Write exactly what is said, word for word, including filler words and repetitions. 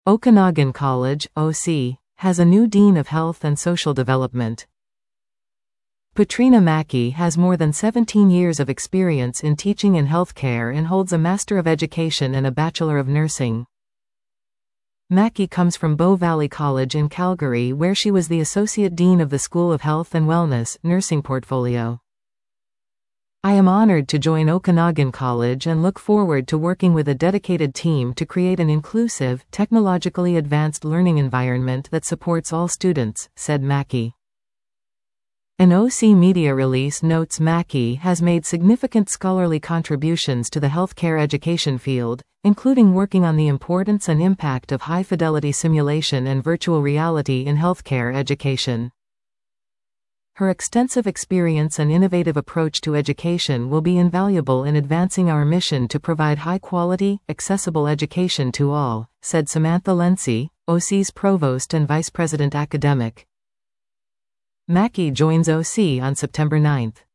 Okanagan College, O C, has a new Dean of Health and Social Development. Patrina Mackey has more than seventeen years of experience in teaching in healthcare and holds a Master of Education and a Bachelor of Nursing. Mackey comes from Bow Valley College in Calgary, where she was the Associate Dean of the School of Health and Wellness, Nursing Portfolio. I am honored to join Okanagan College and look forward to working with a dedicated team to create an inclusive, technologically advanced learning environment that supports all students, said Mackey. An O C media release notes Mackey has made significant scholarly contributions to the healthcare education field, including working on the importance and impact of high-fidelity simulation and virtual reality in healthcare education. Her extensive experience and innovative approach to education will be invaluable in advancing our mission to provide high-quality, accessible education to all, said Samantha Lency, O C's Provost and Vice President Academic. Mackey joins O C on September ninth.